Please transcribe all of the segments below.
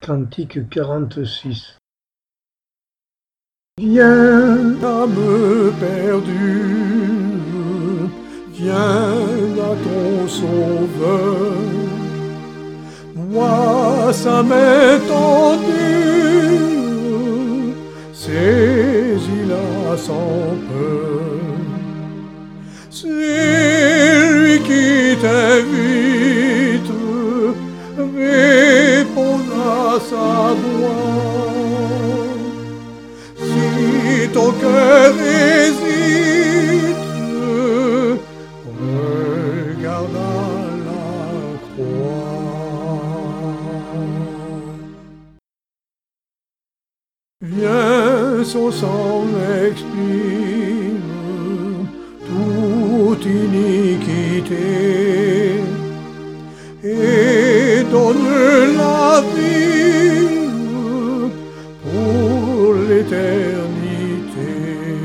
Cantique 46. Viens, âme perdue, viens à ton sauveur. Moi, sa main tendue, saisis-la sans peur. C'est lui qui t'invite, réponds à sa voix. Si ton cœur hésite, regarde à la croix. Viens, son sang expire toute iniquité et donne la vie pour l'éternité.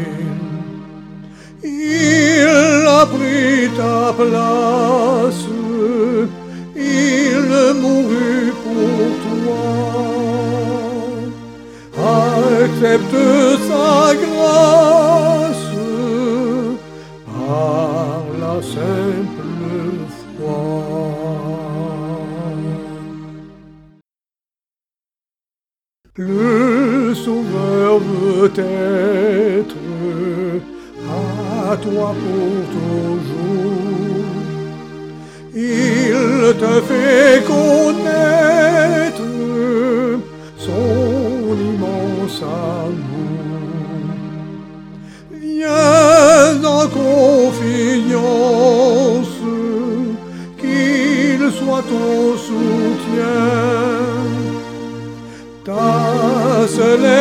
Il a pris ta place, il mourut pour toi. Accepte sa grâce par la simple foi. Le Sauveur veut être à toi pour toujours. Il te fait connaître son immense amour. Viens en confiance, qu'il soit ton soutien. Ta seule